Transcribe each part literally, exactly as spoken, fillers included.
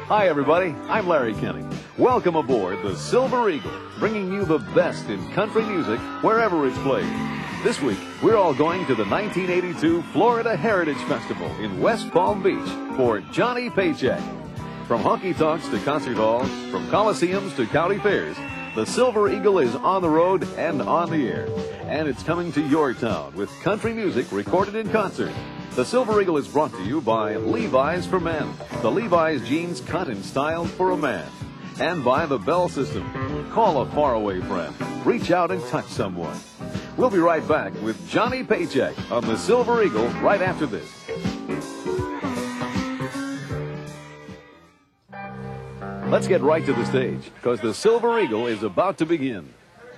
Hi, everybody. I'm Larry Kenny. Welcome aboard the Silver Eagle, bringing you the best in country music wherever it's played. This week, we're all going to the nineteen eighty-two Florida Heritage Festival in West Palm Beach for Johnny Paycheck. From honky-tonks to concert halls, from coliseums to county fairs, the Silver Eagle is on the road and on the air. And it's coming to your town with country music recorded in concert. The Silver Eagle is brought to you by Levi's for Men, the Levi's jeans cut and styled for a man. And by the Bell System. Call a faraway friend. Reach out and touch someone. We'll be right back with Johnny Paycheck on the Silver Eagle right after this. Let's get right to the stage, because the Silver Eagle is about to begin.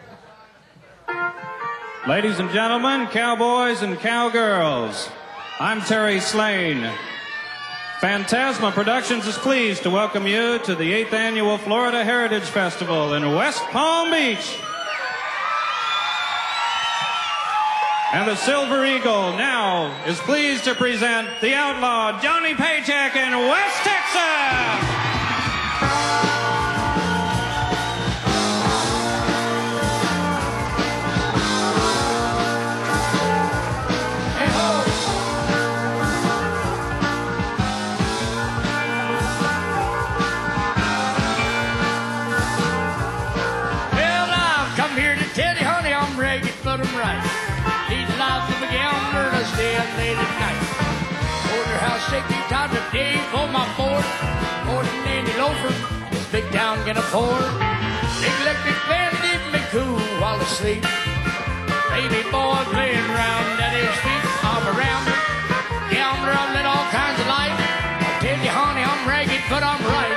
Ladies and gentlemen, cowboys and cowgirls, I'm Terry Slane. Phantasma Productions is pleased to welcome you to the eighth Annual Florida Heritage Festival in West Palm Beach. And the Silver Eagle now is pleased to present the outlaw Johnny Paycheck in West Texas. But I'm right. Lead the life of a gambler and I stay up late at night. Order house safety time today for my board. More than any loafer this big town can afford. Big electric fan keep me cool while I sleep. Baby boy playing around at his feet. I'm a rounder, gambler, I've led all kinds of life. I tell you, honey, I'm ragged, but I'm right.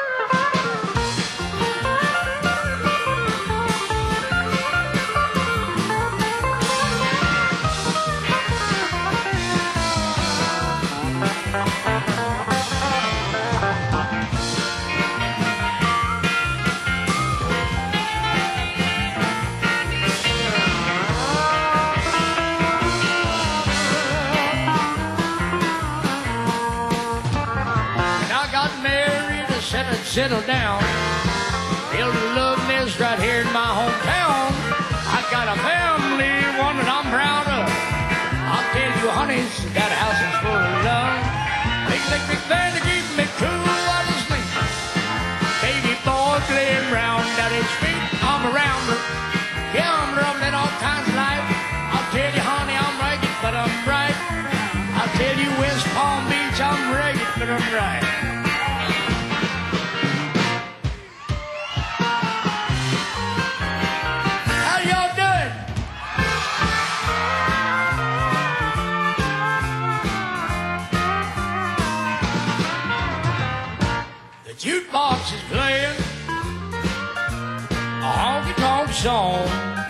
Settle down, build a love nest right here in my hometown. I got a family, one that I'm proud of. I'll tell you, honey, that house is full of love. Big electric fan to keep me cool while I sleep. Baby boy playing round at his feet. I'm a rounder, gambler, I've led all kinds of life. I'll tell you, honey, I'm ragged, but I'm right. I'll tell you, West Palm Beach, I'm ragged, but I'm right. Jukebox is playing a honky-tonk song.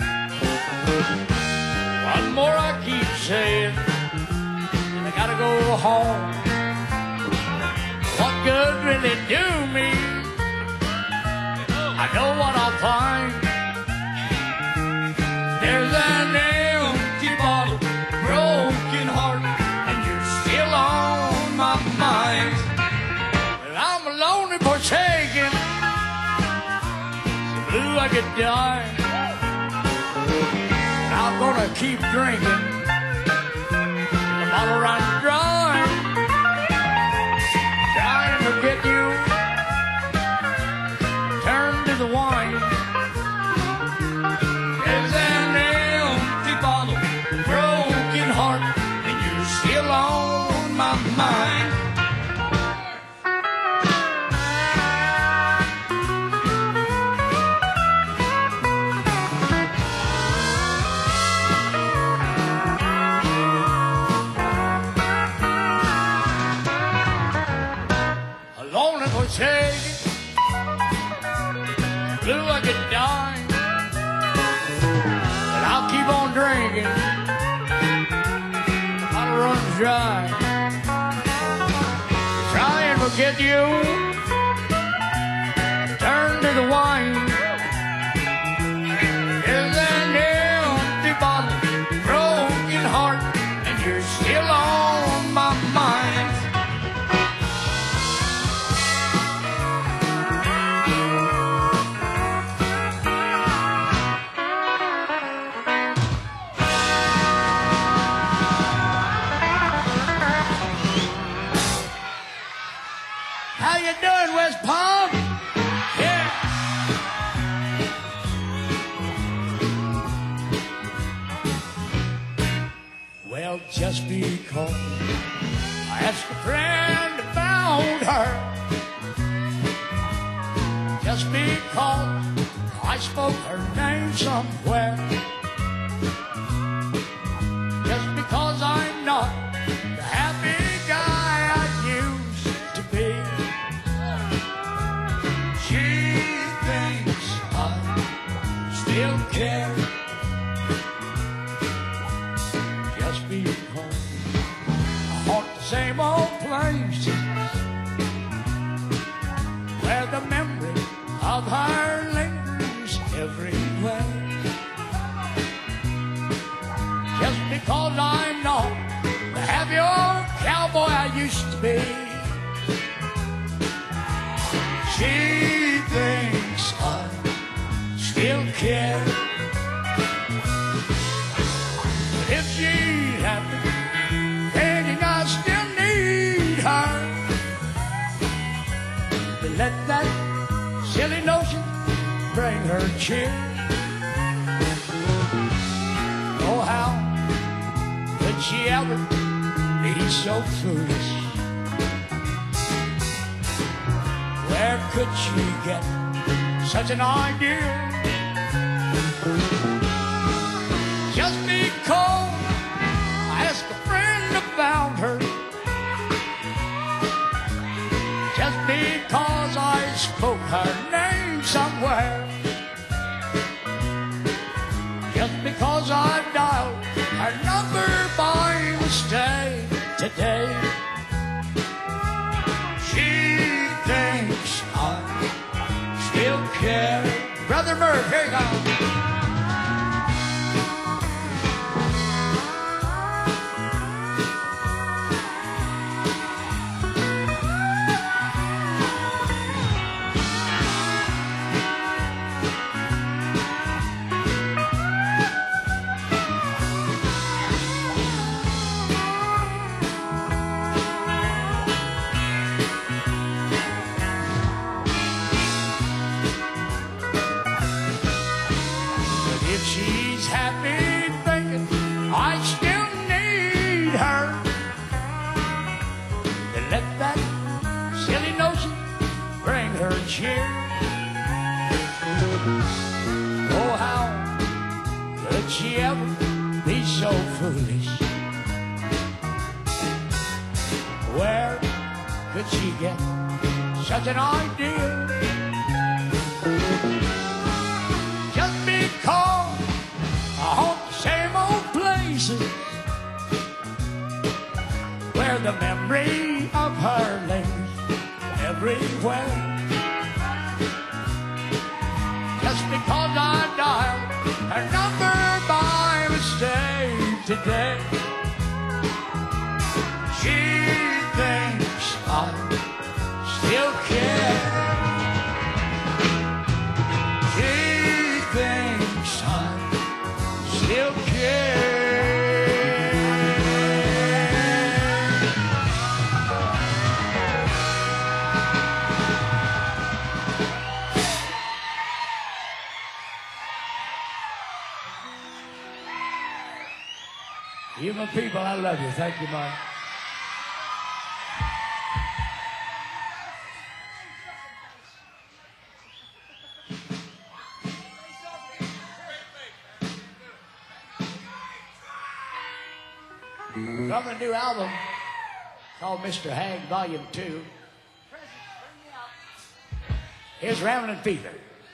One more I keep saying, and I gotta go home. What good will it do me? I know what I'll find. There's an empty bottle, broken heart, and you're still on my mind. I'm lonely for taking, so blue I could die. And I'm gonna keep drinking till the bottle runs dry. Try and forget you, turn to the wine. There's an empty bottle, broken heart, and you're still on my mind. Take it, blue I could die, but I'll keep on drinking, the bottle runs dry. Try and forget you, turn to the wine. There's an empty bottle, broken heart, and you're still on my mind. West Palm. Yeah. Well, just because I asked a friend about her, just because I spoke her name somewhere, just because I'm not the happy guy I used to be, she thinks I still care. Just because I haunt the same old places where the memory of her lingers everywhere. Just because I'm not the happy old cowboy I used to be, she thinks I still care. But if she's happy, thinking I still need her, to let that silly notion bring her cheer. Oh, how could she ever be so foolish? Where could she get such an idea? Just because I asked a friend about her, just because I spoke her name somewhere, just because I dialed her number by mistake today, she thinks I still care. Brother Murph, here you go. Oh, how could she ever be so foolish? Where could she get such an idea? Just because I haunt the same old places where the memory of her lingers everywhere. Just because I dialed her number by mistake today, she thinks I still care. She thinks I still care. You my people, I love you. Thank you, Mike. From a new album called Mister Hag Volume two. Here's Ramblin' Fever.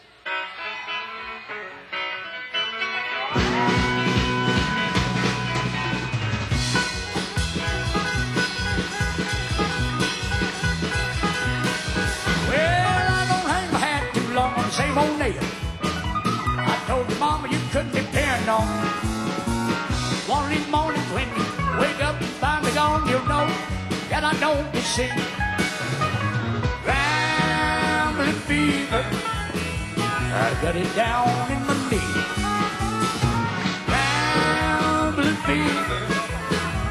Same old nail. I told your mama you couldn't depend on me. One of these mornings when you wake up and find me gone, you'll know that I don't deceive. Rambling fever, I got it down in my knee. Rambling fever,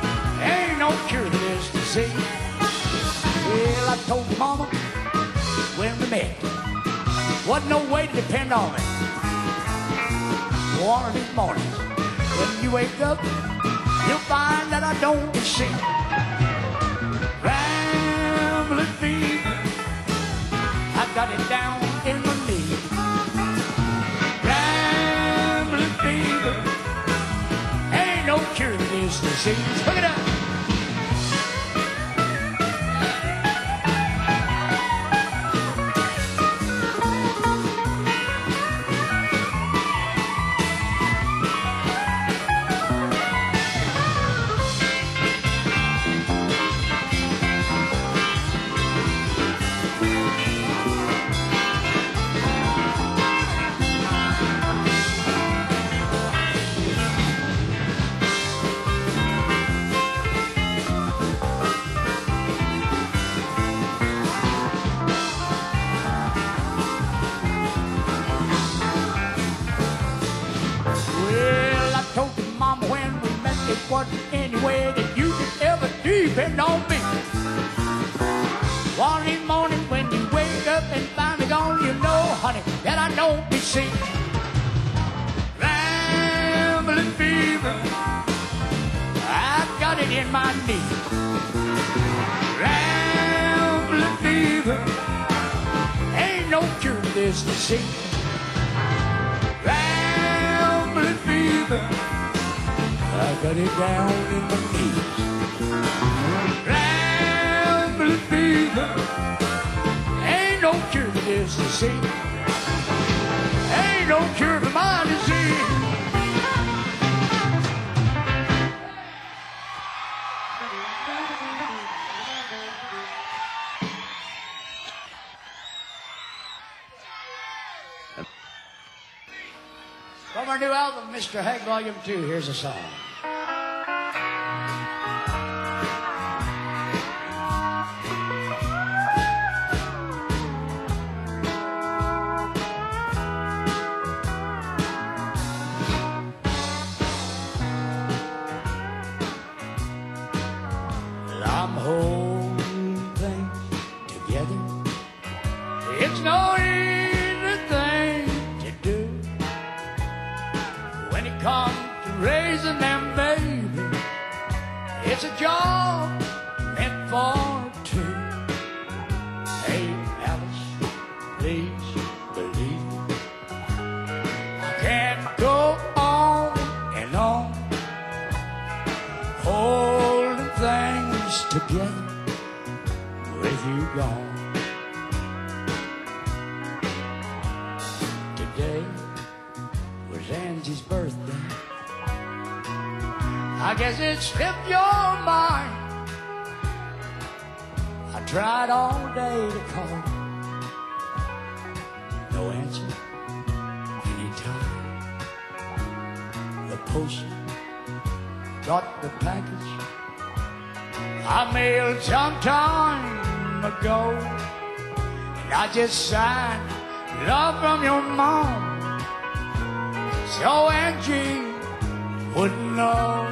ain't no cure to this disease. Well, I told your mama when we met. Wasn't no way to depend on me. One of these mornings, when you wake up, you'll find that I don't sing. Rambling fever, I got it down in my knee. Rambling fever, ain't no cure to this disease. Look it up. Wasn't any way that you could ever depend on me. One in the morning when you wake up and find me gone, you know, honey, that I don't be sick. Rambling fever, I got it in my knee. Rambling fever, ain't no cure to this disease. Rambling fever, I got it down in my knees. Rambling fever, ain't no cure for this disease. Ain't no cure for my disease. From our new album, Mister Hag Volume two, here's a song. I'm holding things together. It's no easy thing to do. When it comes to raising them babies, it's a job meant for two. Hey, Alice, please believe me. I can't go on and on holding things together with you gone. Today was Angie's birthday. I guess it slipped your mind. I tried all day to call. No answer anytime. The postman got the package I mailed some time ago, and I just signed love from your mom, so Angie wouldn't know.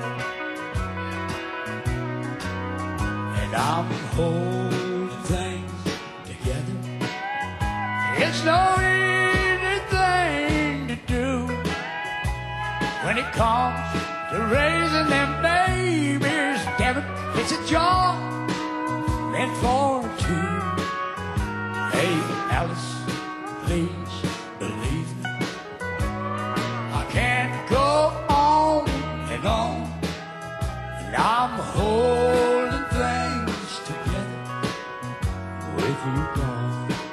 And I'm holding things together. It's no easy thing to do when it comes to raising them babies. Damn it, it's a job meant for two. Hey, Alice, please believe me. I can't go on and on, and I'm holding things together with you gone.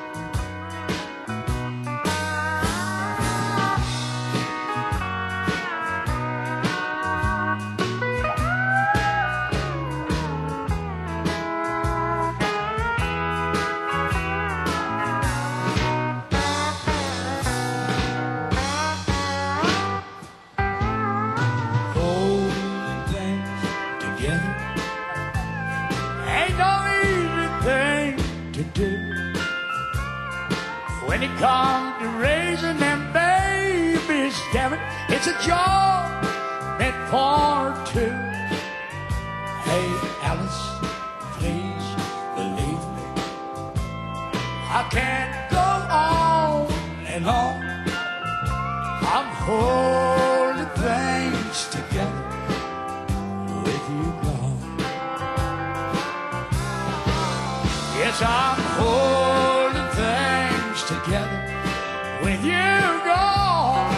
When it comes to raising them babies, damn it, it's a job meant for two. Hey, Alice, please believe me. I can't holding things together with you gone. Yes, I'm holding things together with you gone.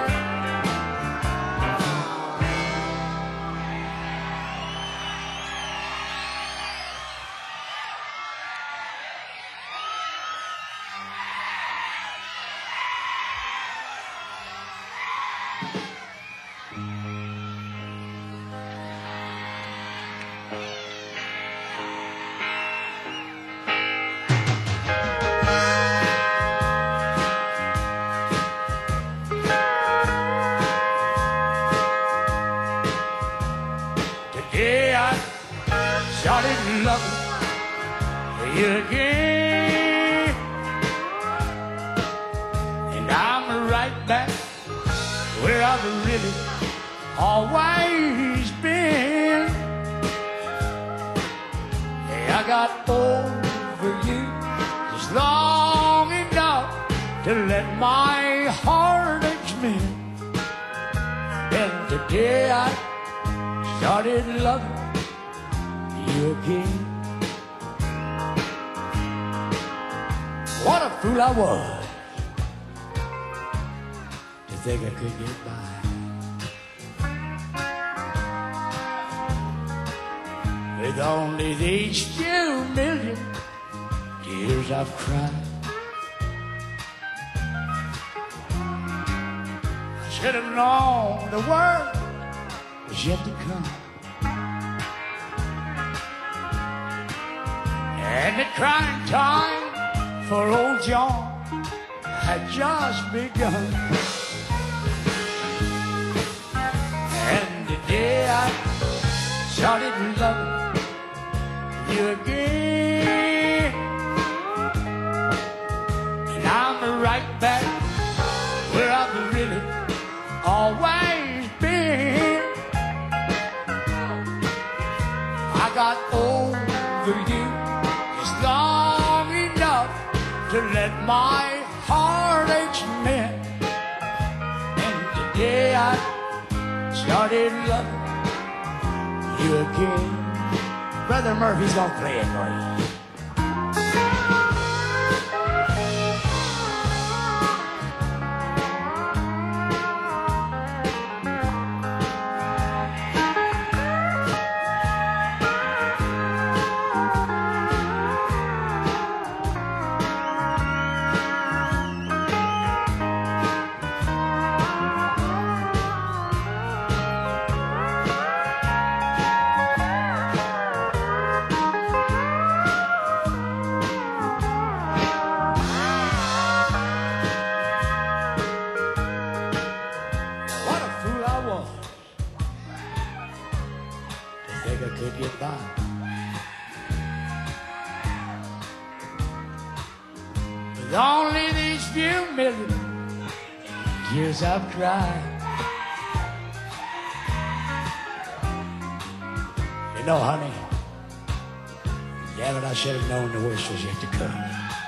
Today I started loving you again, and I'm right back where I've really always been. Hey, I got over you just long enough to let my heart mend. And today I started loving you again. What a fool I was to think I could get by with only these few million tears I've cried. I should have known the world was yet to come, and the crying time for old John had just begun. And the day I started loving you again, and I'm right back where I've really always been. I got over you just long enough to let my heartaches mend. And today I started loving you again. Brother Murphy's gonna play it for you. With only these few million years I've cried. You know, honey, damn it, I should have known the worst was yet to come.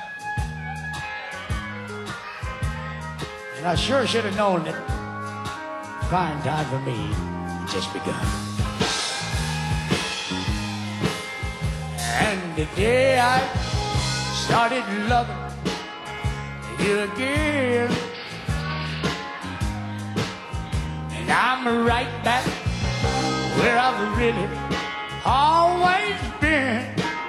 And I sure should have known that crying time for me had just begun. And the day I started loving you again, and I'm right back where I've really always been.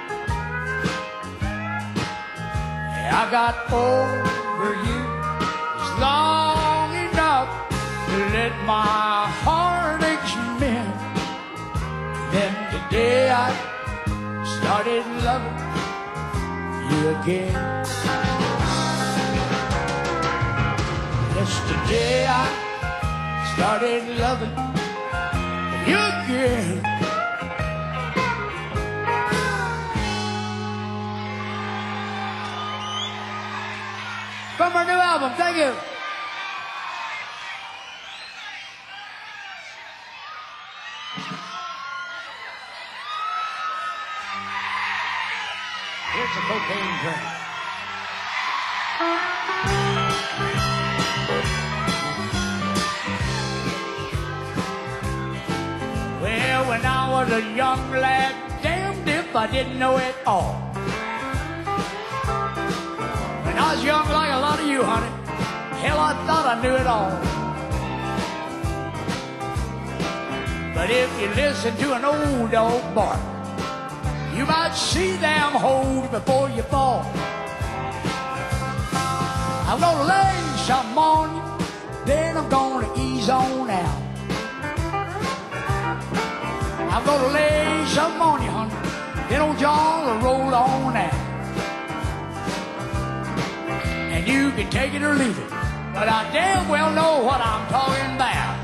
I got over you just long enough to let my heartaches mend. Then today I started loving you again. Yesterday I started loving you again. From our new album, thank you. Here's a cocaine drink. when I was a young lad, damned if I didn't know it all. When I was young like a lot of you, honey, hell, I thought I knew it all. But if you listen to an old dog bark, you might see them hold before you fall. I'm gonna lay something on you, then I'm gonna ease on out. I'm gonna lay something on you, honey, then old John will roll on out. And you can take it or leave it, but I damn well know what I'm talking about.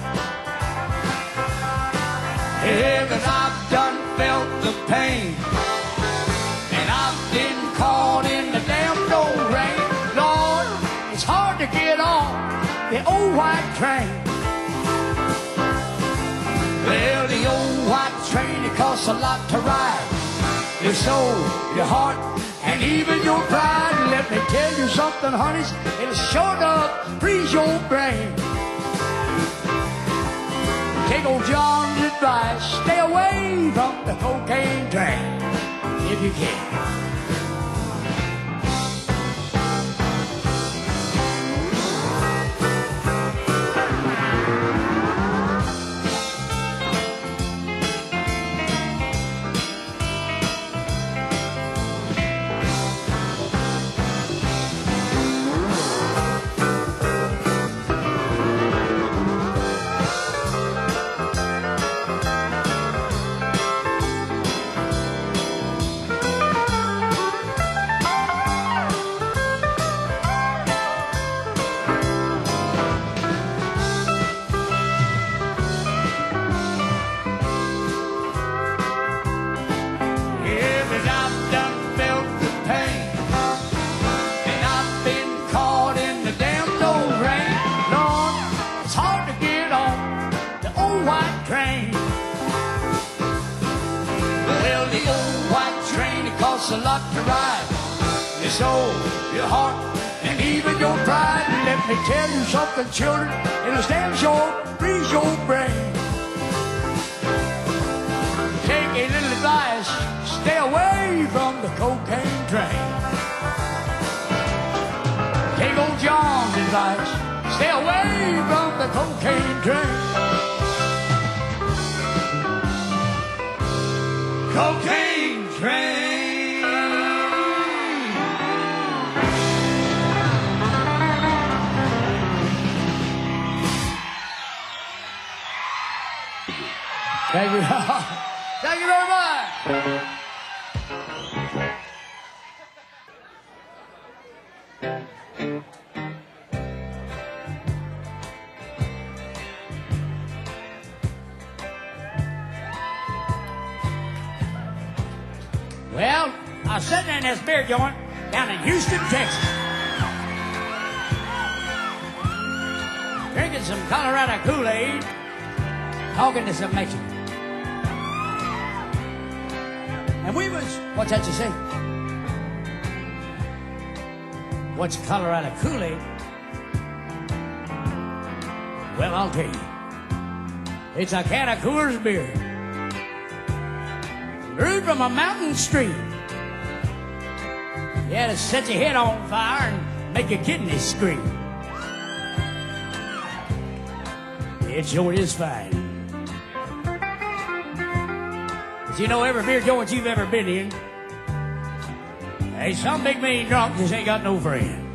Yeah, 'cause I've done felt the pain, and I've been caught in the damn old rain. Lord, it's hard to get on the old white train. Well, the old white train, it costs a lot to ride. Your soul, your heart, and even your pride. Let me tell you something, honeys, it'll sure enough freeze your brain. Take old John's advice, stay away from the cocaine train, if you can. A lot to ride, your soul, your heart, and even your pride. Let me tell you something, children, it'll stand sure freeze your brain. Take a little advice, stay away from the cocaine train. Take old John's advice, stay away from the cocaine train. Cocaine train. Thank you. Thank you very much. Well, I was sitting in this beer joint down in Houston, Texas, drinking some Colorado Kool-Aid, talking to some Mexicans. And we was, what's that you say? What's Colorado Kool-Aid? Well, I'll tell you. It's a can of Coors beer, brewed from a mountain stream. Yeah, to set your head on fire and make your kidneys scream. It sure is fine. You know, every beer joint you've ever been in, hey, some big mean drunk just ain't got no friend.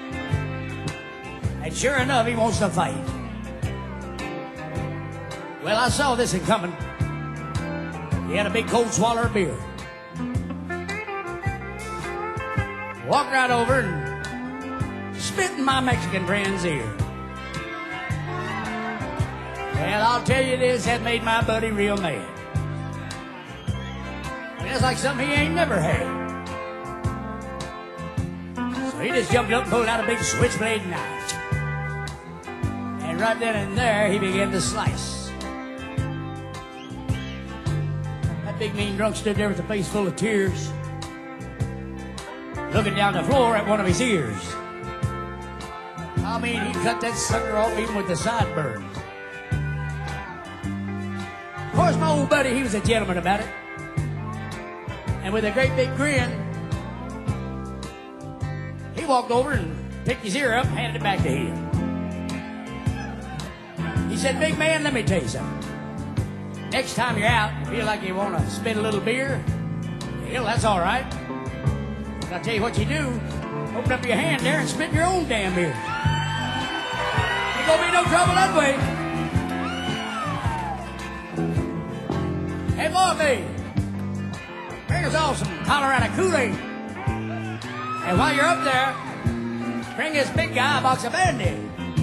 And sure enough, he wants to fight. Well, I saw this one coming. He had a big cold swallow of beer. Walked right over and spit in my Mexican friend's ear. Well, I'll tell you this, that made my buddy real mad. It's like something he ain't never had. So he just jumped up and pulled out a big switchblade knife. And right then and there, he began to slice. That big mean drunk stood there with a face full of tears, looking down the floor at one of his ears. I mean, he cut that sucker off even with the sideburns. course, my old buddy, he was a gentleman about it. And with a great big grin, he walked over and picked his ear up and handed it back to him. He said, big man, let me tell you something. Next time you're out, you feel like you want to spit a little beer, hell, that's all right. But I'll tell you what you do. Open up your hand there and spit your own damn beer. Ain't gonna be no trouble that way. Hey, Morphy, bring us all some Colorado Kool-Aid. And while you're up there, bring this big guy a box of Band-Aid.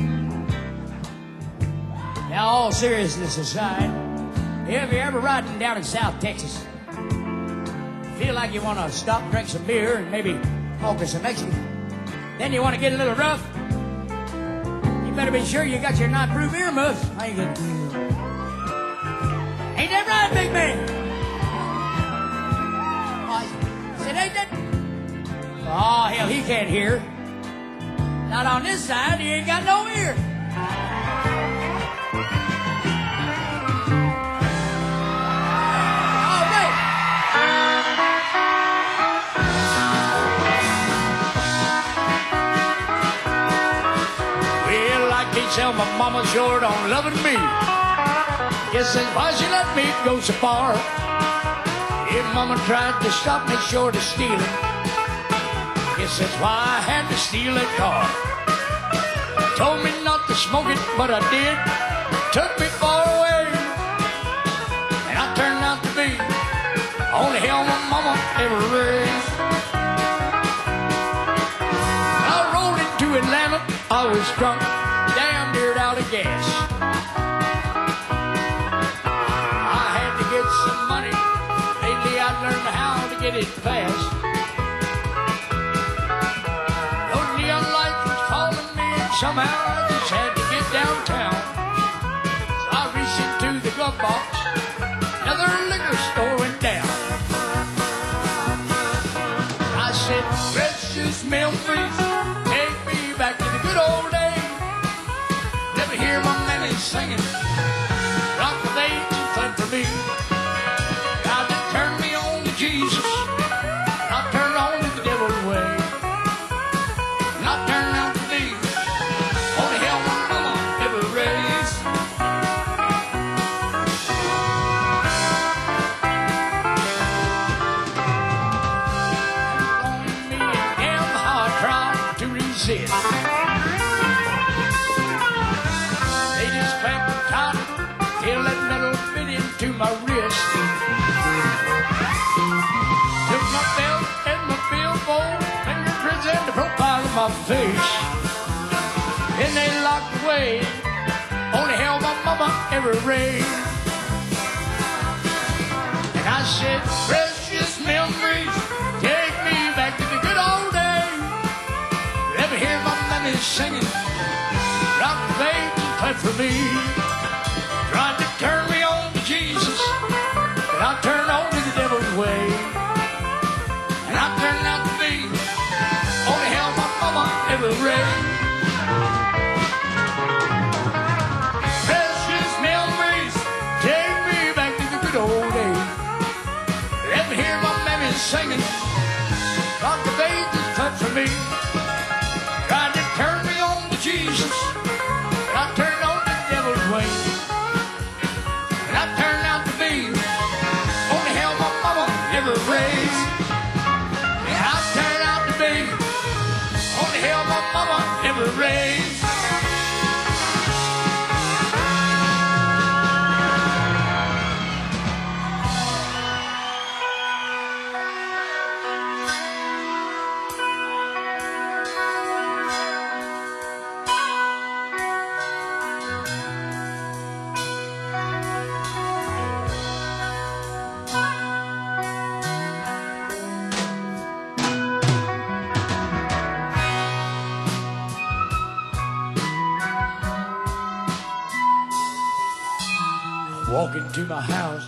Now, all seriousness aside, if you're ever riding down in South Texas, feel like you want to stop, drink some beer, and maybe talk to some Mexican, then you want to get a little rough, you better be sure you got your nine proof earmuffs. Ain't good. Ain't that right, big man? I said, ain't that? Oh, hell, he can't hear. Not on this side, he ain't got no ear. Tell my mama short on loving me. Guess that's why she let me go so far. If mama tried to stop me short of stealing, guess that's why I had to steal a car. Told me not to smoke it, but I did. Took me far away, and I turned out to be only hell my mama ever raised. I rolled into Atlanta, I was drunk, damn near out of gas. I had to get some money. Lately I learned how to get it fast. Those neon lights was calling me, and somehow I just had to get downtown. So I reached into the glove box. Another liquor store went down. I said, precious memories, take me back to the good old days. Hear my mammy singing, rock the bass and play for me. God that turned me on to Jesus, not turned on to the devil's way. Not turned out to be only hell my mama ever raised. On me and damn how I tried to resist. Till that metal fit into my wrist. Took my belt and my billfold, fingerprints and the profile of my face. Then they locked away, only hell my mama ever raised. And I said, precious memories, take me back to the good old days. Let me hear my mammy singing, rock the bass and play for me. Tried to turn me on to Jesus, but I turned on to the devil's way. And I turned out to be only hell my mama ever raised. Precious memories, take me back to the good old days. Let me hear my mammy singing, rock the bass and play for me. Tried to turn me on to Jesus, but I turned on to the devil's way. I turned out to be only hell my mama ever raised. Yeah, I turned out to be only hell my mama ever raised. Walk into my house,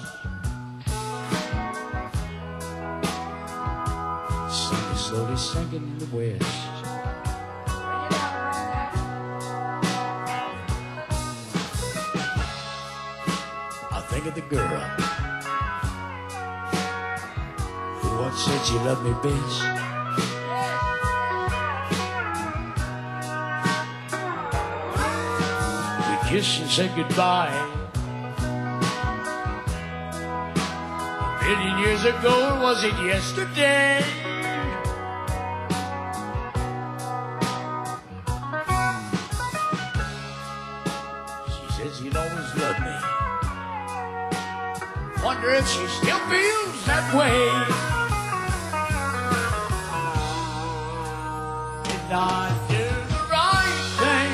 sun is slowly sinking in the west. I think of the girl who once said she loved me best. We kissed and said goodbye. A million years ago, was it yesterday? She'd always love me. Wonder if she still feels that way. Did I do the right thing?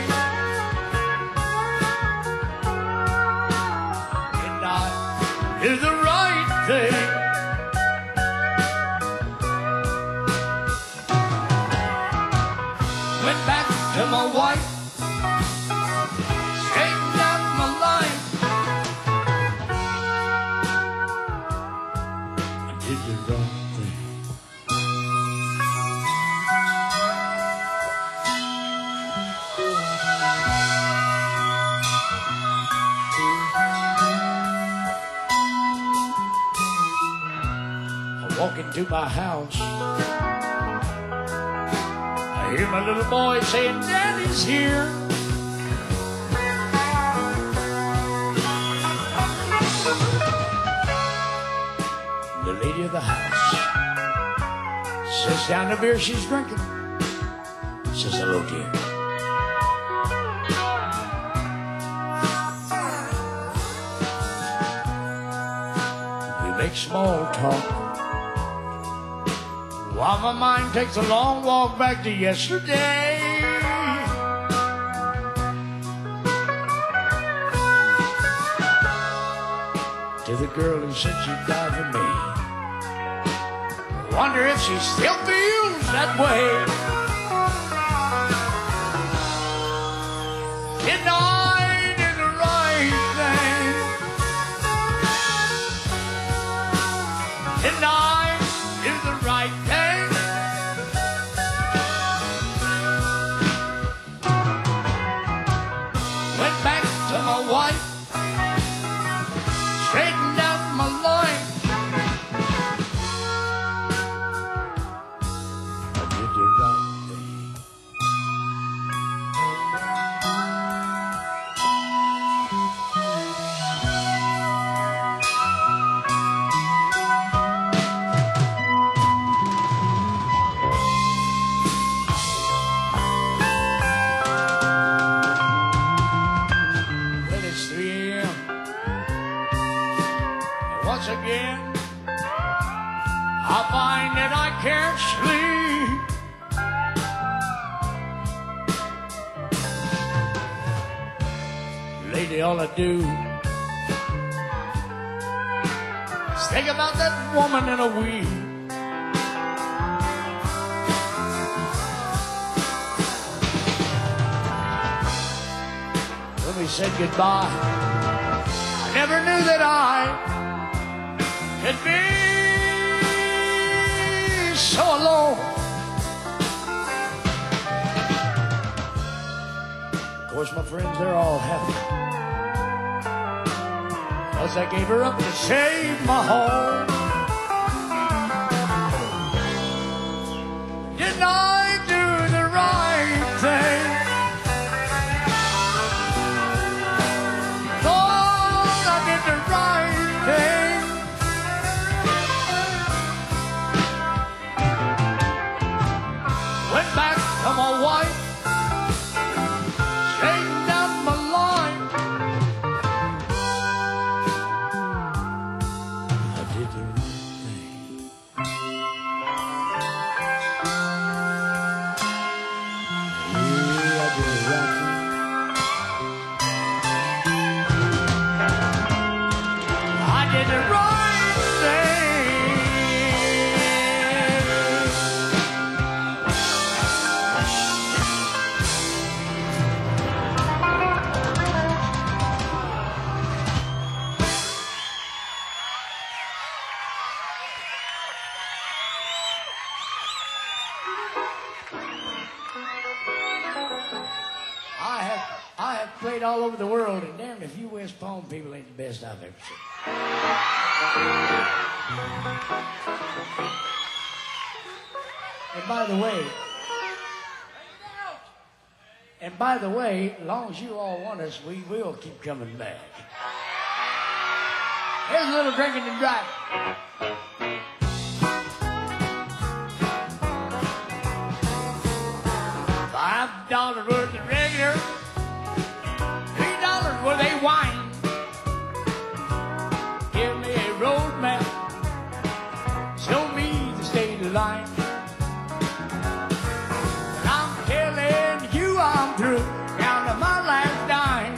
Did I do the right thing? Went back to my wife. Walk into my house, I hear my little boy saying, Daddy's here. The lady of the house sits down the beer she's drinking, says, hello, dear. We make small talk while my mind takes a long walk back to yesterday. To the girl who said she'd die for me. Wonder if she still feels that way. Did I do the right thing? Did I do the right thing? Straightened out my line. I did the right thing. Well, it's three a m Once again, I find that I can't sleep. Lately, all I do is think about that woman in a weed. When we said goodbye, I never knew that I could be so alone. Of course, my friends, they're all happy, 'cause I gave her up to save my home. Didn't I do the right thing? Thought I did the right thing. Went back to my wife, straightened out my line. I did the right thing. Yeah, I did the right thing. I did the right thing. I have I have played all over the world, and damn, if you West Palm people ain't the best I've ever seen. And by the way, and by the way, as long as you all want us, we will keep coming back. Here's a little drinking and driving. Five dollars worth of regular, three dollars worth of wine. Give me a road map, show me the state of line. And I'm telling you I'm through, down to my last dime.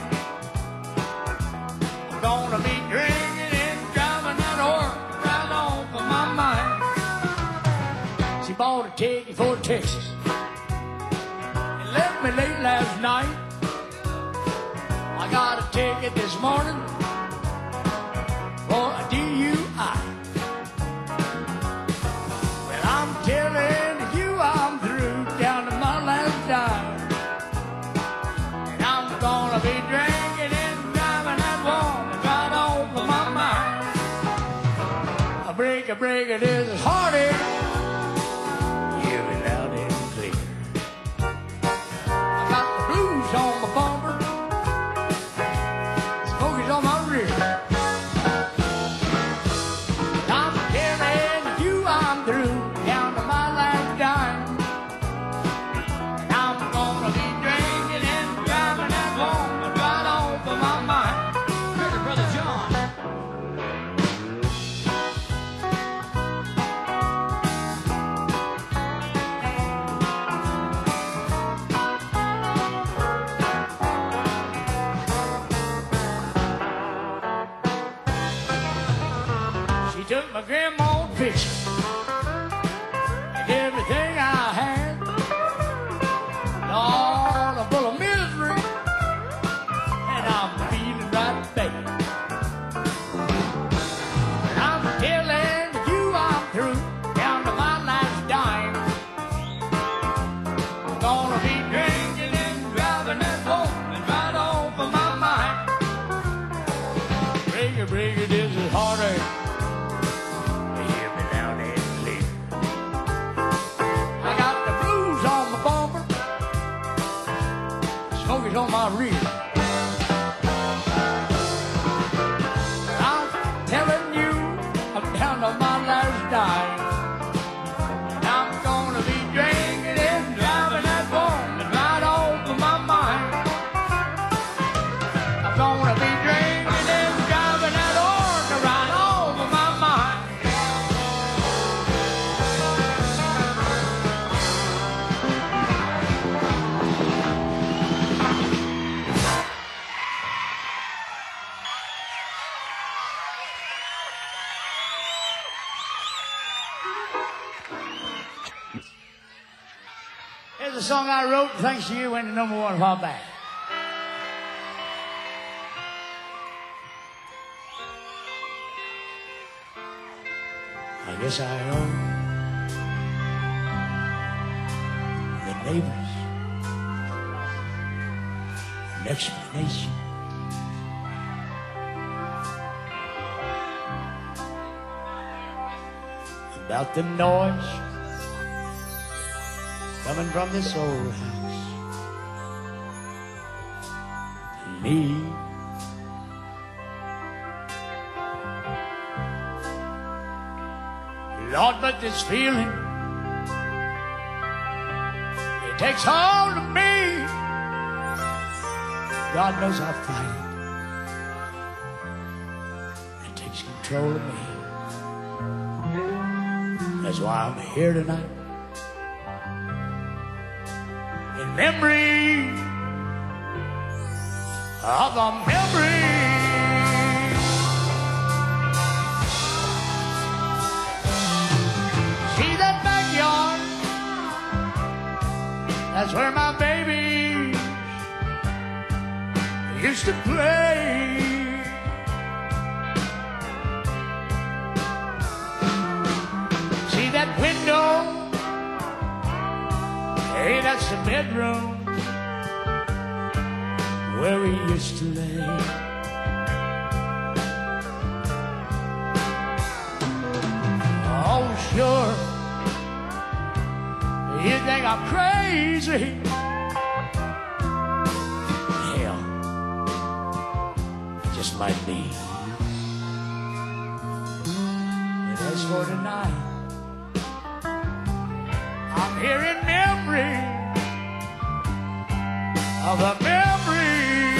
I'm gonna be drinking and driving that whore right off of my mind. She bought a ticket for Texas and left me late last night. I got a ticket this morning for a D U I. Well, I'm telling you I'm through, down to my last dime. And I'm gonna be drinking and driving that woman right over my mind. A break, a break, it is a heartache. Hear it loud and clear. I got the blues on my bumper, smokies on my rear. I'm telling you I'm through, down to my last dime. And I'm gonna be drinking and driving that woman right over my mind. Reverend Brother John. She took my grandma's picture and everything I had. Lord, I'm full of misery and I'm feeling right bad. And I'm telling you I'm through, down to my last dime. I'm gonna be drinking and driving that woman right over my mind. Break it, break it, this is heartache. Hear me loud and clear. I got the blues on my bumper, smokies on my rear. I'm telling you, I'm down to my last dime. And I'm gonna be drinking and driving that woman right over my mind. I'm gonna be drinking and driving that organ right over my mind. Here's a song I wrote thanks to you, went to number one a while back. I guess I owe the neighbors an explanation. About the noise coming from this old house. And me, Lord, but this feeling, it takes hold of me. God knows I fight it. It takes control of me. That's why I'm here tonight. In memory of the memory. See that backyard? That's where my baby used to play. See that window? Hey, that's the bedroom where we used to lay. I'm crazy. Hell, it just might be. But as for tonight, I'm here in memory of a memory.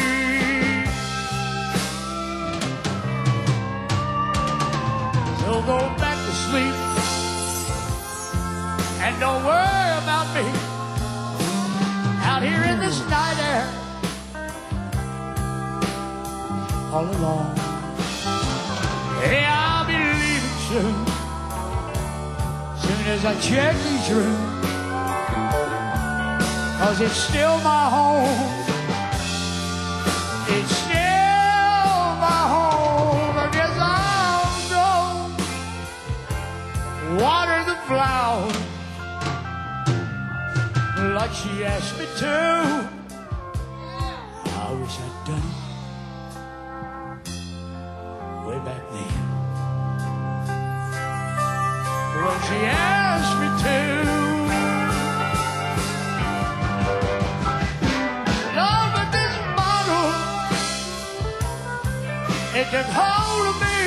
So go back to sleep and don't worry about me out here in this night air all alone. Hey, I'll be leaving soon, soon as I check these rooms, 'cause it's still my home. It's still my home. I guess I'll go water the flowers like she asked me to. I wish I'd done it way back then when she asked me to. Love, but this bottle, it took hold of me.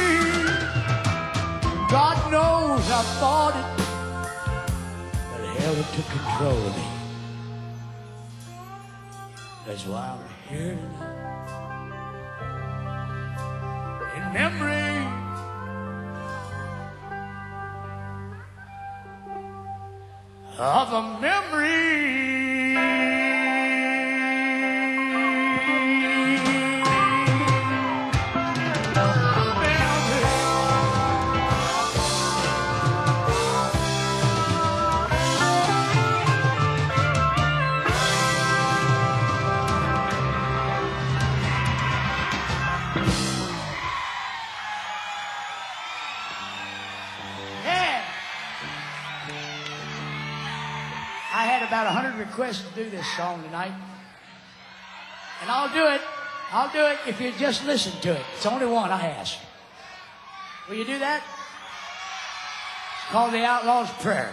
God knows I thought it, but hell, it took control of me. That's why I'm here tonight, in memory of a memory. I had about a hundred requests to do this song tonight. And I'll do it. I'll do it if you just listen to it. It's the only one I ask. Will you do that? It's called The Outlaw's Prayer.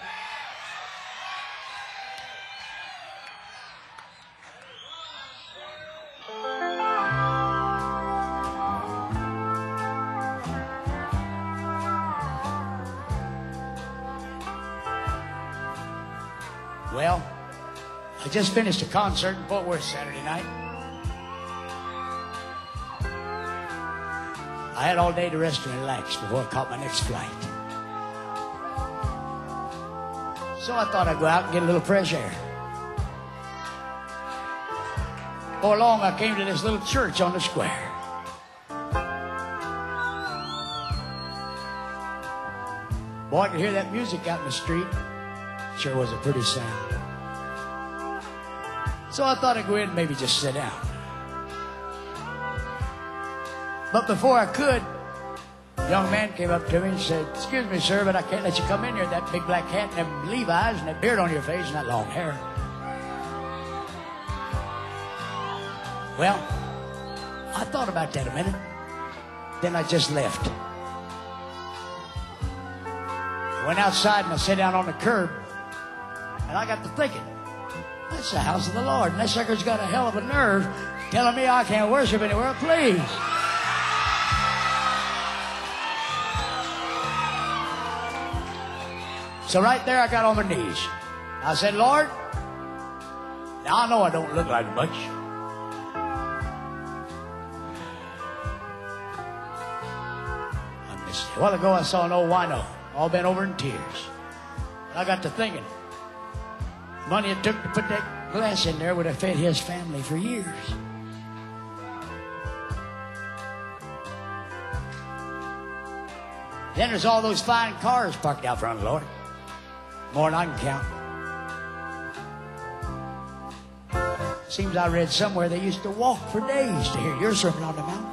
Well, I just finished a concert in Fort Worth Saturday night. I had all day to rest and relax before I caught my next flight. So I thought I'd go out and get a little fresh air. Before long, I came to this little church on the square. Boy, I could hear that music out in the street. Sure was a pretty sound. So I thought I'd go in and maybe just sit down. But before I could, a young man came up to me and said, "Excuse me, sir, but I can't let you come in here with that big black hat and them Levi's and that beard on your face and that long hair." Well, I thought about that a minute. Then I just left. Went outside and I sat down on the curb. And I got to thinking, that's the house of the Lord. And that sucker's got a hell of a nerve telling me I can't worship anywhere I please. So right there I got on my knees. I said, "Lord, now I know I don't look like much. I missed it. A while ago I saw an old wino all bent over in tears. And I got to thinking, money it took to put that glass in there would have fed his family for years. Then there's all those fine cars parked out front, Lord. More than I can count. Seems I read somewhere they used to walk for days to hear your sermon on the Mount.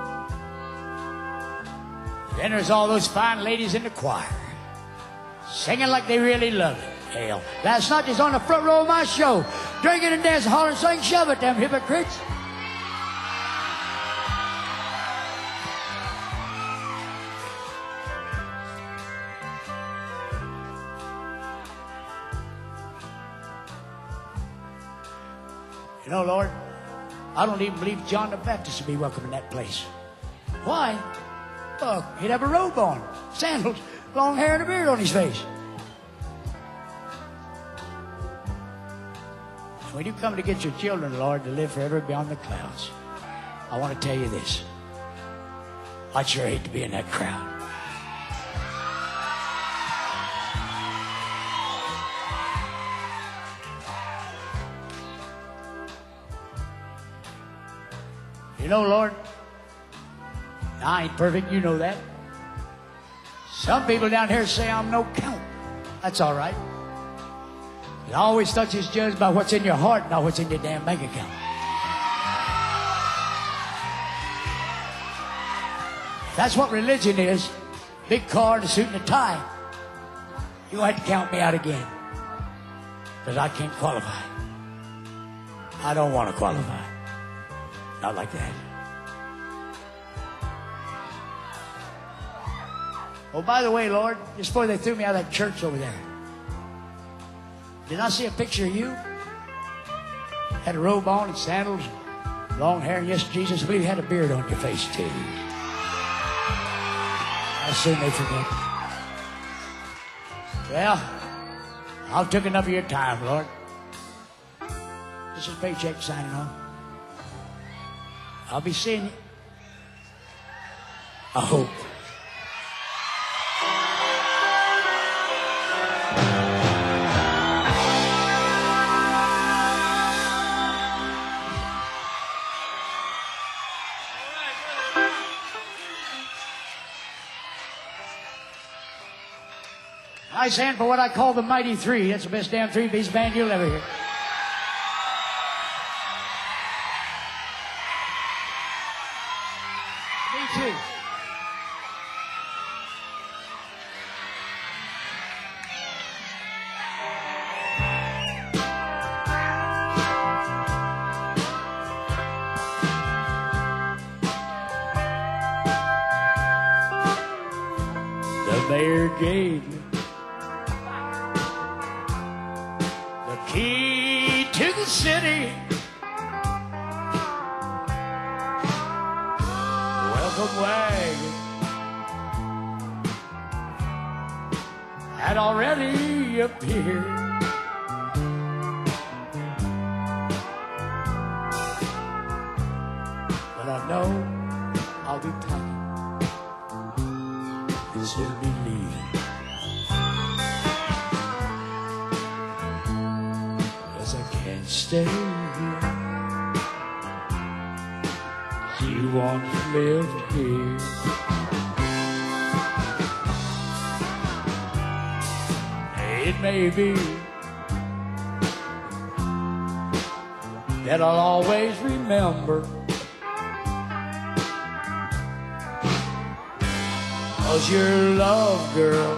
Then there's all those fine ladies in the choir, singing like they really love it. Hell, last night was on the front row of my show, drinking and dancing, hollering, saying, "Shove it, them hypocrites." You know, Lord, I don't even believe John the Baptist would be welcome in that place. Why? Look, he'd have a robe on, sandals, long hair, and a beard on his face. When you come to get your children, Lord, to live forever beyond the clouds, I want to tell you this. I'd sure hate to be in that crowd. You know, Lord, I ain't perfect, you know that. Some people down here say I'm no count. That's all right. I always thought you was judged by what's in your heart, not what's in your damn bank account. That's what religion is. Big car and a suit and a tie. You gonna have to count me out again. Because I can't qualify. I don't want to qualify. Not like that. Oh, by the way, Lord, just before they threw me out of that church over there, did I see a picture of you? Had a robe on and sandals, long hair, and yes, Jesus, I believe you had a beard on your face, too. How soon they forget. Well, I've took enough of your time, Lord. This is paycheck signing on. I'll be seeing you. I hope. Nice hand for what I call the Mighty Three. That's the best damn three-piece band you'll ever hear. Me too. The mayor gave me the key to the city. Welcome wagon had already appeared. But I know I'll be packing. This will be leaving. 'Cause I can't stay here. You once lived here. It may be that I'll always remember, 'cause your love, girl,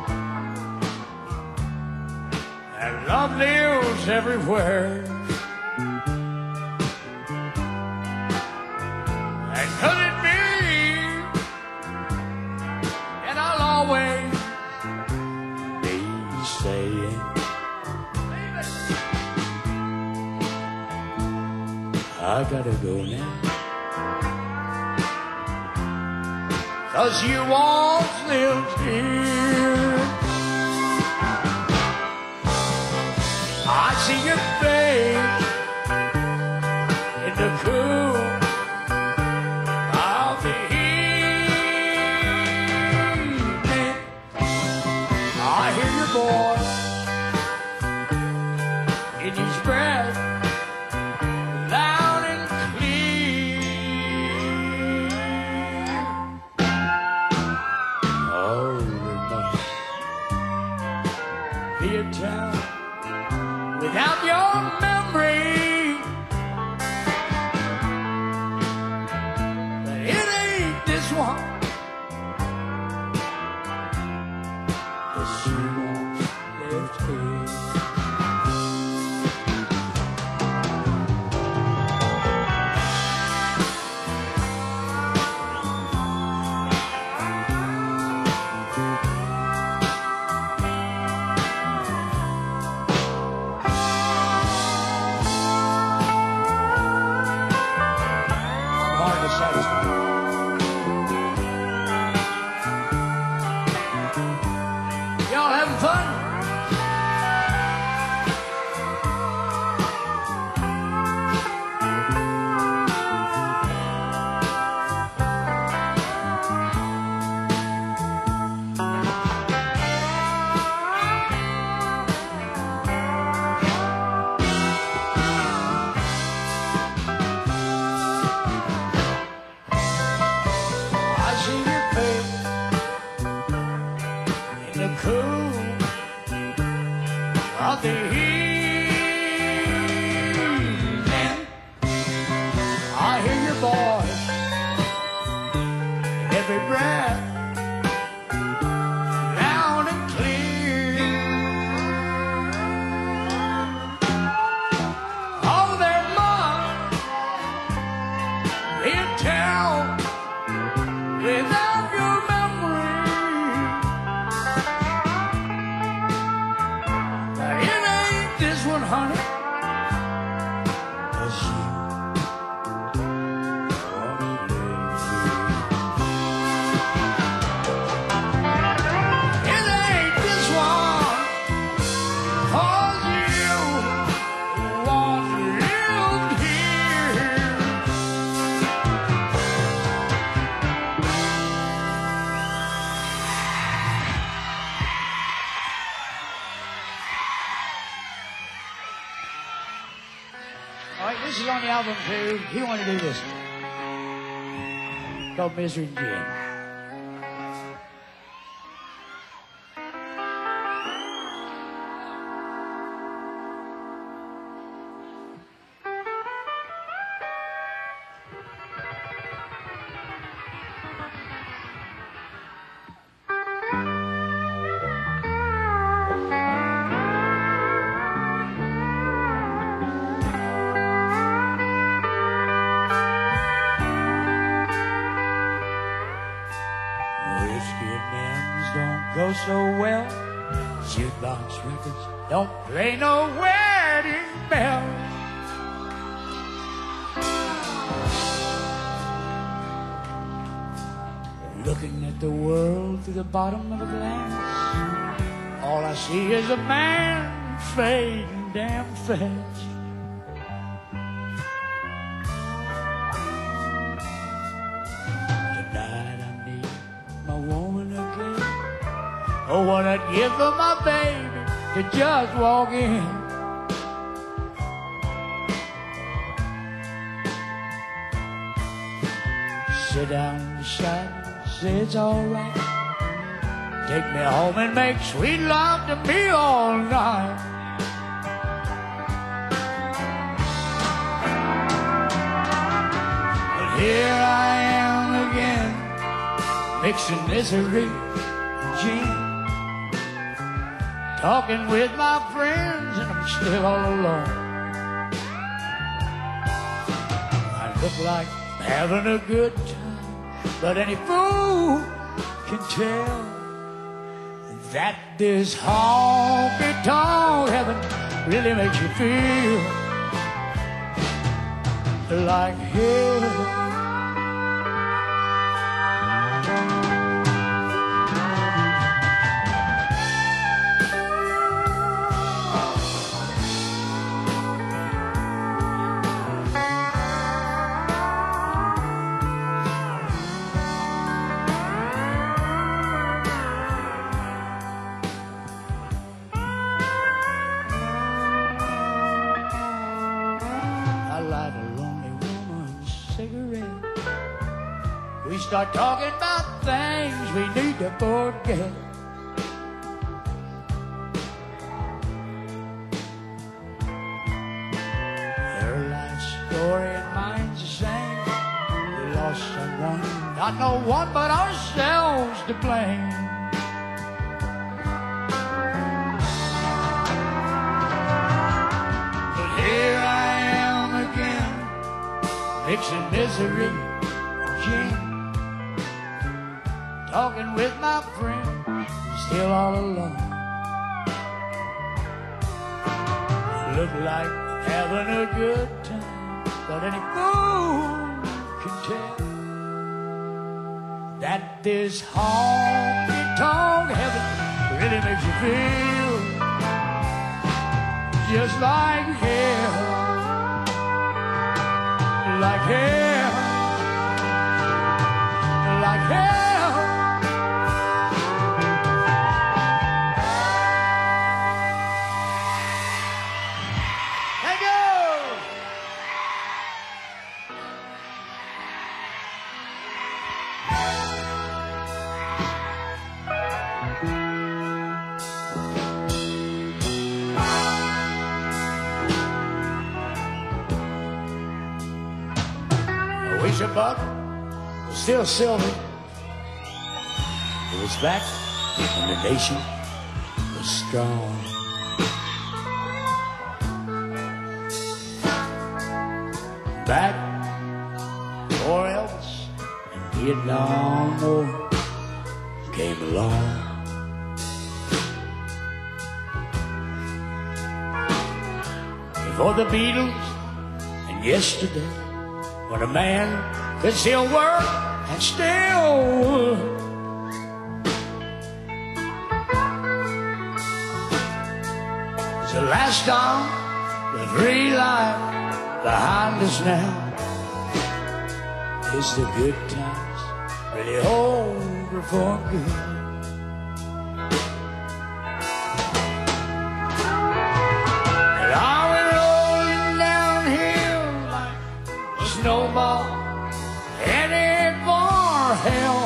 and love lives everywhere. And could it be that I'll always be saying, I gotta go now, 'cause you once lived here. I see your face in the cool of the evening. I hear your voice in his breath, loud and clear. Oh, there must be a town without your memory, but it ain't this one. 'Cause she won't live here. of the evening. I hear your voice in every breath, loud and clear. All there must be a town without your memory. But it ain't this one, honey. 'Cause you this is on the album too. He wanted to do this. Called Misery and Gin. Go so well, jukebox records don't play no wedding bell. Looking at the world through the bottom of a glass, all I see is a man fading damn fast. Tonight I need my woman again. Oh, what I'd give for my baby to just walk in. Sit down beside me, say it's all right. Take me home and make sweet love to me all night. But here I am again, mixing misery and gin. Talking with my friends and I'm still all alone. I look like having a good time, but any fool can tell that this honky-tonk heaven really makes you feel like hell. We start talking about things we need to forget. Her life story and mine's the same. We lost someone, not no one but ourselves to blame. But here I am again, mixing misery and gin. Talking with my friend, still all alone. Look like having a good time, but any fool can tell that this honky-tonk heaven really makes you feel just like hell, like hell, like hell. Bye. wish a buck was still silver. It was back when the nation was strong. Back before Elvis and Vietnam War came along. Before the Beatles and yesterday, when a man could still work and still would. It's the last of the free life behind us now. Is the good times really over for good? And are we rolling downhill like a snowball headed for hell?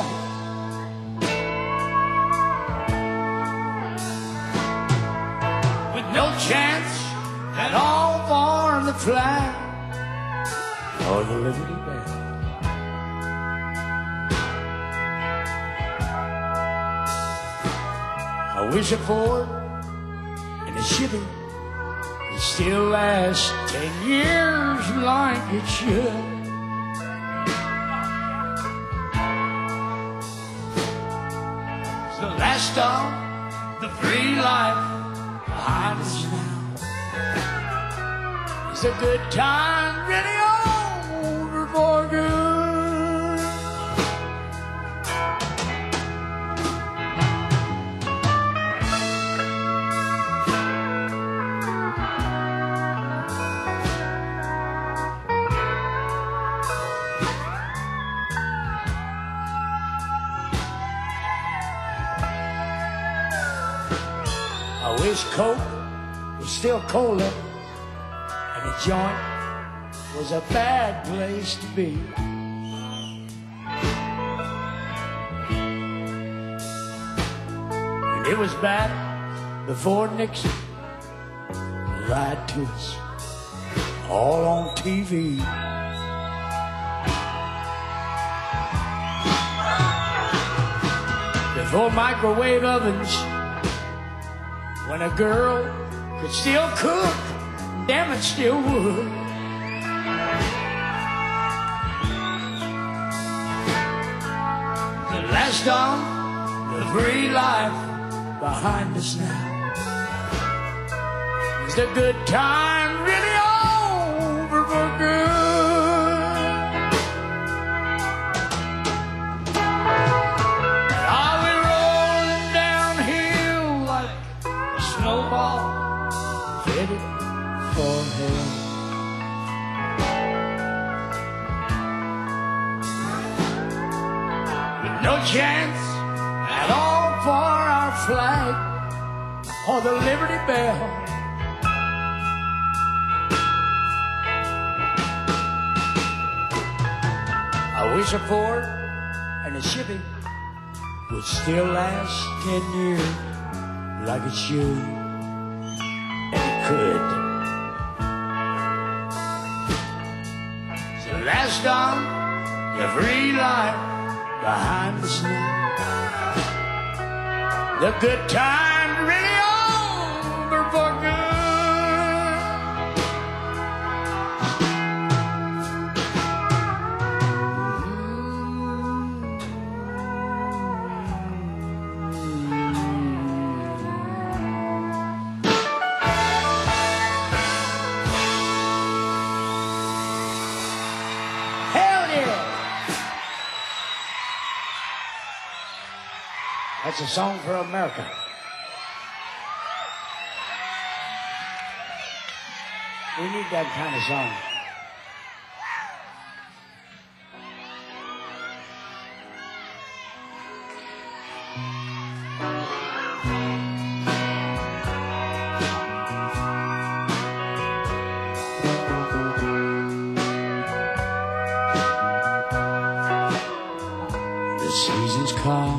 With no chance at all for the flag or the Liberty Bell. I wish a Ford and a Chevy would still last ten years like it should. It's the last of the free life behind us now. It's a good time really over for good. I wish Coke was still cola and a joint was a bad place to be. And it was back before Nixon lied to us all on T V. Before microwave ovens, when a girl could still cook, damn it, still would. The last of the free life behind us now. Is the good time really over for good? Are we rolling downhill like a snowball headed for hell? With no chance at all for our flag or the Liberty Bell. I wish a Ford and a Chevy would still last ten years like it should. And it could. It's the last of the free life behind us now. The good time really over for good. That's a song for America. We need that kind of song. The seasons come,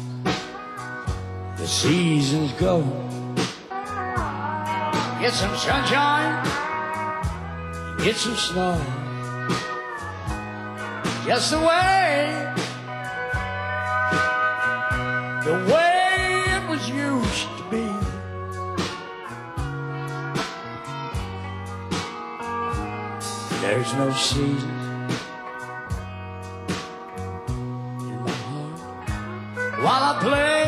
the seasons go. Get some sunshine, get some snow. just the way, the way it was used to be. There's no season in my heart while I play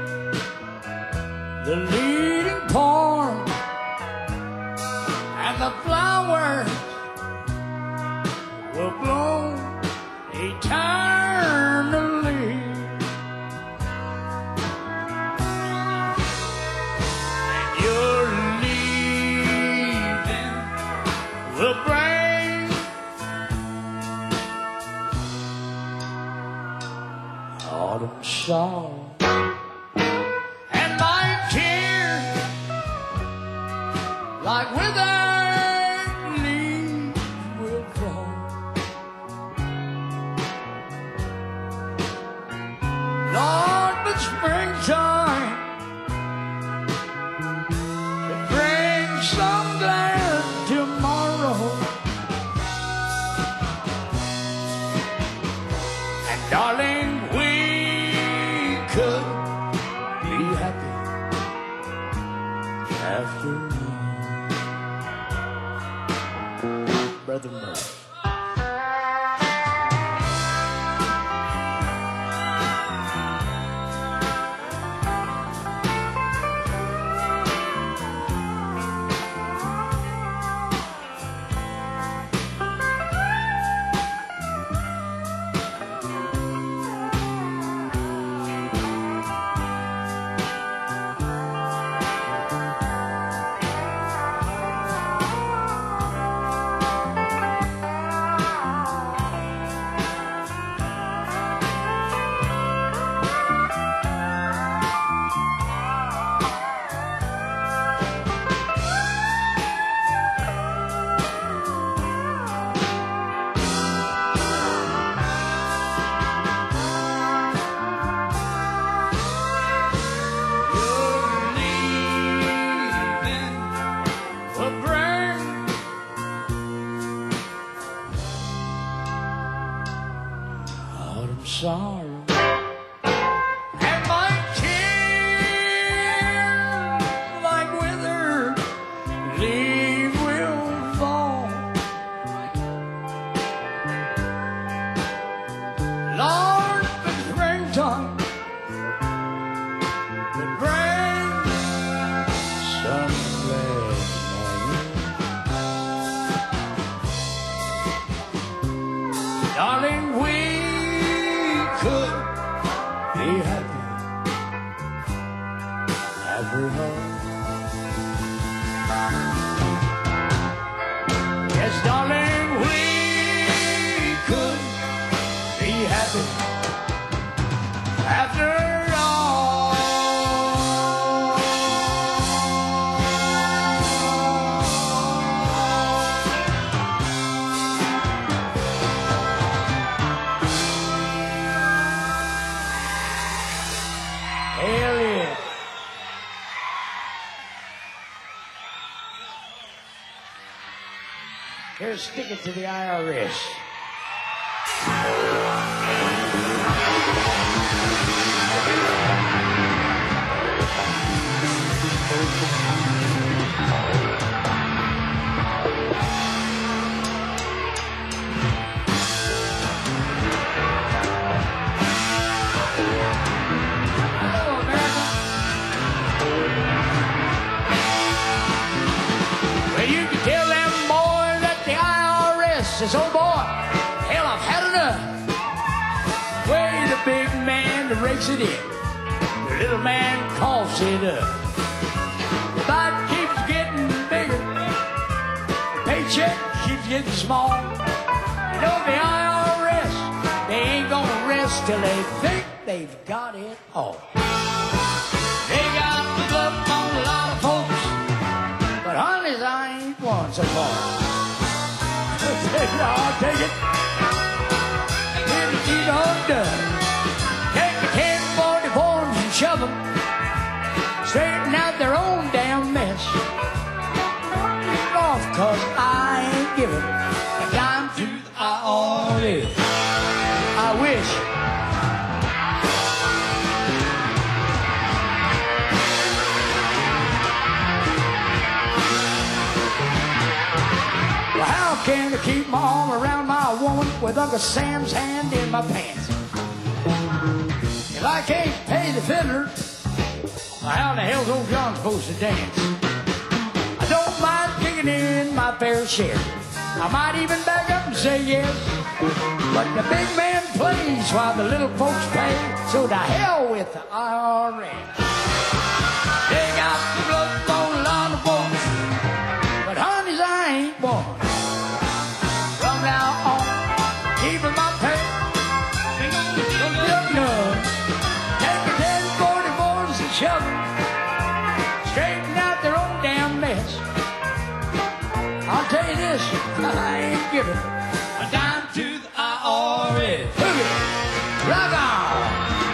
the leading part, and the flowers will bloom eternally. And your leaving will bring autumn sorrow, and my tears, like withered leaves, will fall. Lord, but springtime, it brings some glad tomorrow. And darling, we could be happy after all. Brother Murphy. Sorrow, and my tears, like withered leaves, will fall. Lord, the springtime could bring some glad morning. Darling, we could be happy after all. Yes, darling, we could be happy after all. Hell yeah. Here's Stick It to the I R S. Says, oh boy, hell, I've had enough. Way the big man rakes it in, the little man coughs it up. The bite keeps getting bigger, the paycheck keeps getting small. You know the I R S, they ain't gonna rest till they think they've got it all. They got the bluff on a lot of folks, but honest, I ain't one so far. I'll take it. Give the deed undone. Take the ten forty-fours and shove them. Straighten out their own damn mess. Get off, cause I ain't giving a dime to the I R S. working to keep my arm around my woman with Uncle Sam's hand in my pants. If I can't pay the fiddler, well, how the hell's old John supposed to dance? I don't mind kicking in my fair share. I might even back up and say yes. But the big man plays while the little folks pay. So to hell with the I R S. They got the blood on a lot of folks, but honeys, I ain't one. From now on, keeping my pay. Don't get none. Take a ten forty-fours and shove them. Straighten out their own damn mess. I'll tell you this, I ain't giving a dime to the I R S. Boogie, rock on!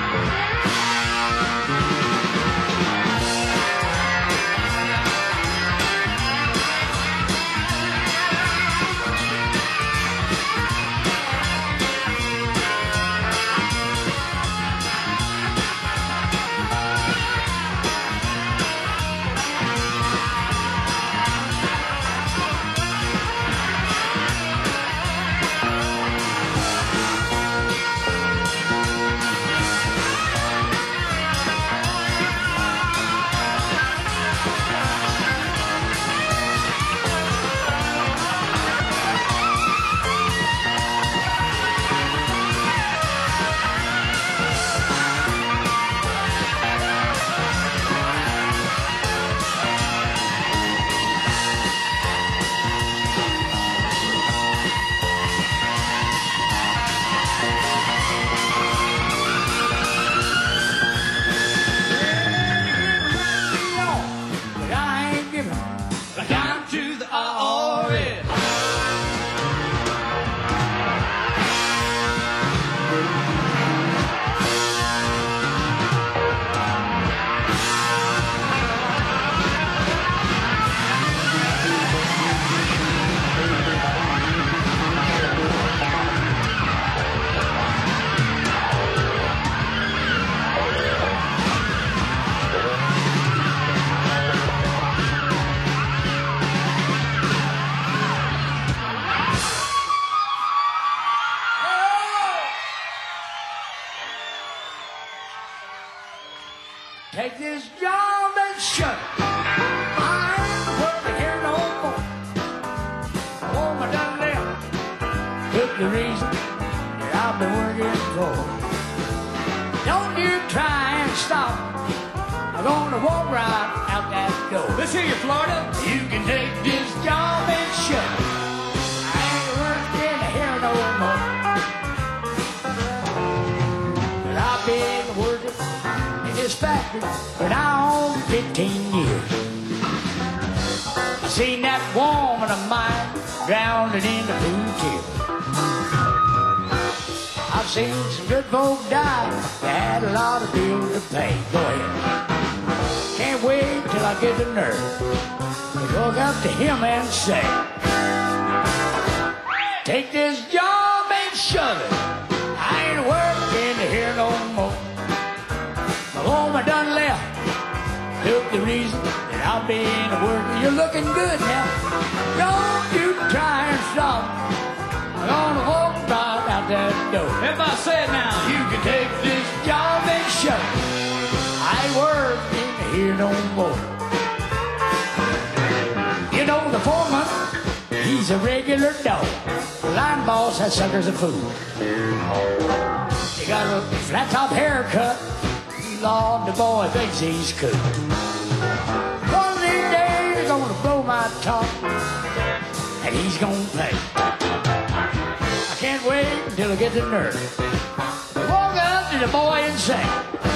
Take this job and shut it. I ain't working here no more. Oh, my done left. Took the reason that I've been working for. Don't you try and stop. I'm gonna walk right out that door. Let's hear you, Florida. You can take this job and shut it. I ain't working here no more. But I've been working in this factory for now fifteen years. I seen that woman of mine drowning in the food tip. I've seen some good folk die that had a lot of bills to pay. Go ahead. Can't wait till I get the nerve to go up to him and say, take this job and shove it. I ain't working here no more. My woman done left. Took the reason that I've been working. You're looking good now. Don't you try and stop. I'm gonna walk right out that door. If I say it now, You can take this job and shut it. I ain't working here no more. You know the foreman, he's a regular dog. The line boss has suckers of food. He got a flat top haircut. Lord, the boy thinks he's cool. One of these days he's gonna blow my top, and he's gonna pay. I can't wait until I get the nerve to walk up to the boy and say,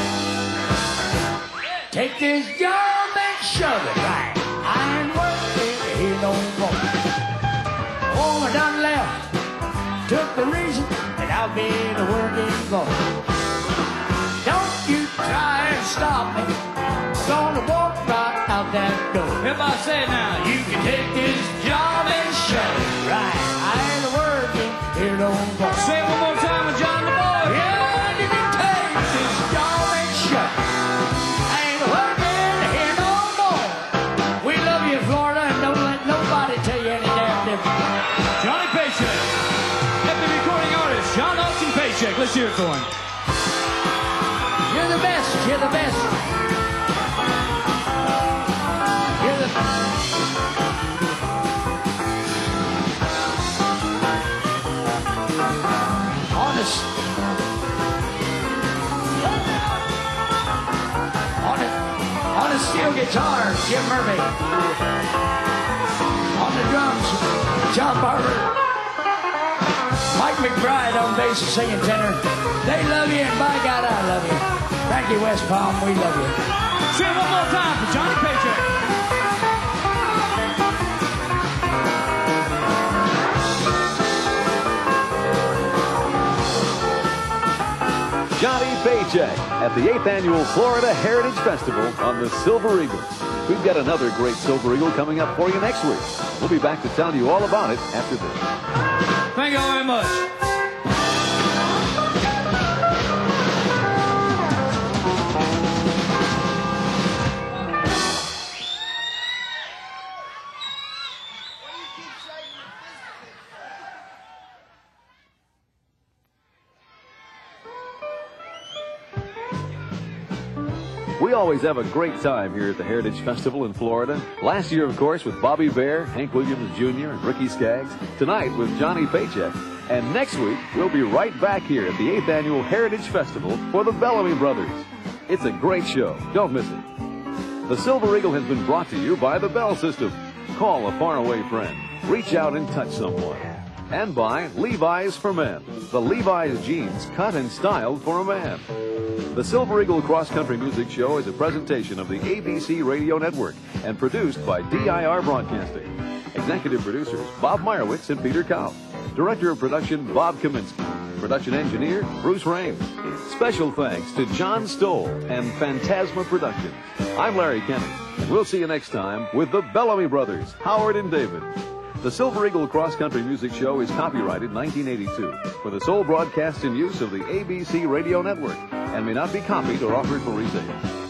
take this job and shove it right. I ain't working here no more. Oh, I done left. Took the reason that I've been working for. Don't you try and stop me. I'm gonna walk right out that door. if I say it now, You can take this job and shove it right. I ain't working here no more. say it one more time with John the Boy. Yeah, you can take this job and shove it. I ain't working here no more. We love you, Florida, and don't let nobody tell you any damn different. Johnny cheer for him. You're the best. You're the best. You're the honest. On it. On a steel guitar, Jim Murphy. On the drums, John Barber. Mike McBride on bass and singing tenor. They love you, and by God, I love you. Thank you, West Palm. We love you. Say it one more time for Johnny Paycheck. Johnny Paycheck at the eighth Annual Florida Heritage Festival on the Silver Eagle. We've got another great Silver Eagle coming up for you next week. We'll be back to tell you all about it after this. Thank you very much. We always have a great time here at the Heritage Festival in Florida. Last year, of course, with Bobby Bare, Hank Williams Junior, and Ricky Skaggs. Tonight with Johnny Paycheck. And next week, we'll be right back here at the eighth Annual Heritage Festival for the Bellamy Brothers. It's a great show. Don't miss it. The Silver Eagle has been brought to you by the Bell System. Call a faraway friend. Reach out and touch someone. And by Levi's for Men. The Levi's jeans cut and styled for a man. The Silver Eagle Cross Country Music Show is a presentation of the A B C Radio Network and produced by D I R Broadcasting. Executive producers Bob Meyerowitz and Peter Cow. Director of Production Bob Kaminsky. Production engineer Bruce Raines. Special thanks to John Stoll and Phantasma Productions. I'm Larry Kenny, and we'll see you next time with the Bellamy Brothers, Howard and David. The Silver Eagle Cross Country Music Show is copyrighted nineteen eighty-two for the sole broadcast and use of the A B C Radio Network and may not be copied or offered for resale.